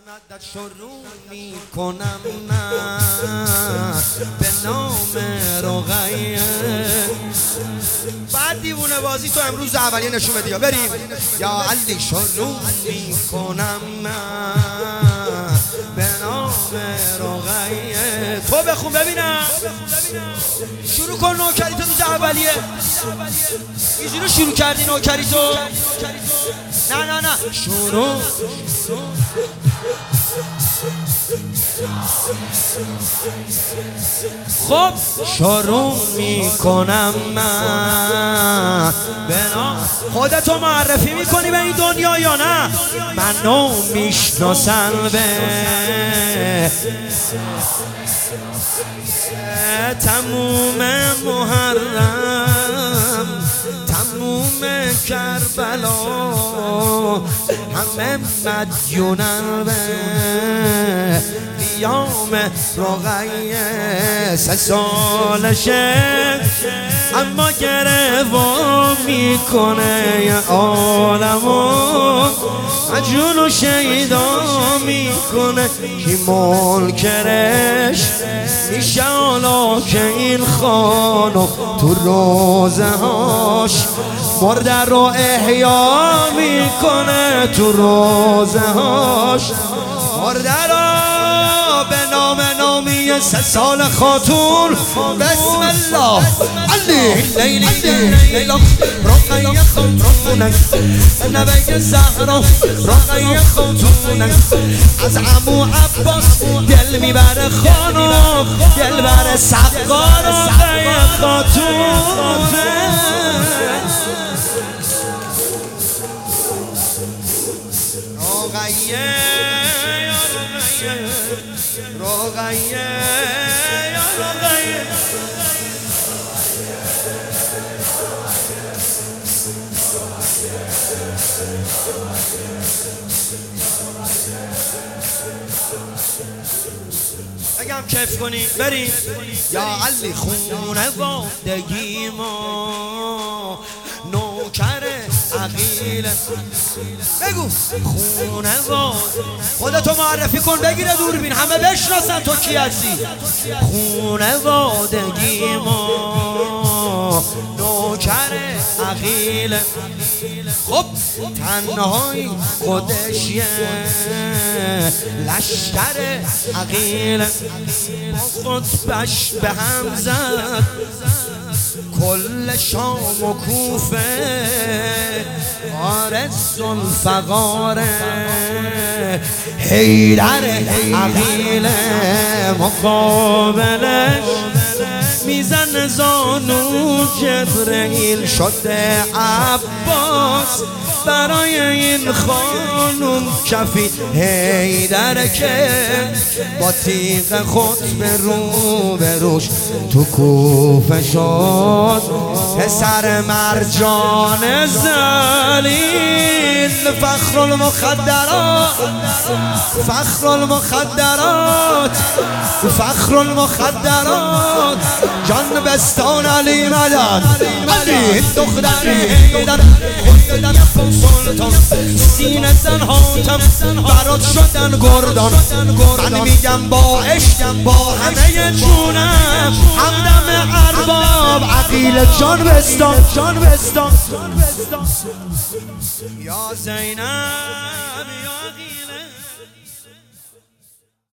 مدت شروع می کنم من به نام رقیه. بعد دیوونه بازی تو امروز اولیه نشون بدی. بریم یا علی شروع می کنم من به نام رقیه. تو بخون ببینم. شروع کن نوکری تو روز اولیه. اینجوری شروع کردی نوکری تو؟ نه شروع. خب شروع میکنم من بنا. خودتو معرفی میکنی به این دنیا یا نه؟ منو میشناسن به تموم محرم، تموم کربلا، همه مدیونن به قیام رقیه. 3 سالشه اما گرفت میکنه یه عالمو، مجنون و شیدا میکنه کی منکرش میشه. حالا که این خانم تو روزه هاش مرده رو احیا میکنه، تو روزه هاش مرده رو به نام نامی 3 سال خاتون. بسم الله علی لیلی لیلا رقیه خاتونک نبی زهرا رقیه خاتونک. از عمو عباس دل میبره خانم، دل بره سقا رقیه خاتون. رقیه یا رقیه اگم کیف کنی بریم یا علی خونه وادگی ما نوکر عقیل. بگو خونه واد. خودتو معرفی کن بگیره دوربین همه بشناسن تو کی هستی. خونه وادگی ما نوکر عقیل. خب تنهایی خودشیه لشکر عقیل. خطبش به هم زد کل شام و کوفه. آرز الفقاره حیدر عقیل. مقابلش میزن زانو جبرئیل. شده عباس برای این خانوم کفی حیدر که با تیغ خود به رو به روش تو کوفه شد. پسر مرجان ذلیل فخر المخدرات، فخر المخدرات، فخر المخدرات. جان بستان علی مدد علی دختر حیدر خودم سلطان. سینه زن حاتم برات شدن گردان. من میگم با عشق با همه جونم همدم ارباب عقیل جان بستان. جان بستان یا زینب یا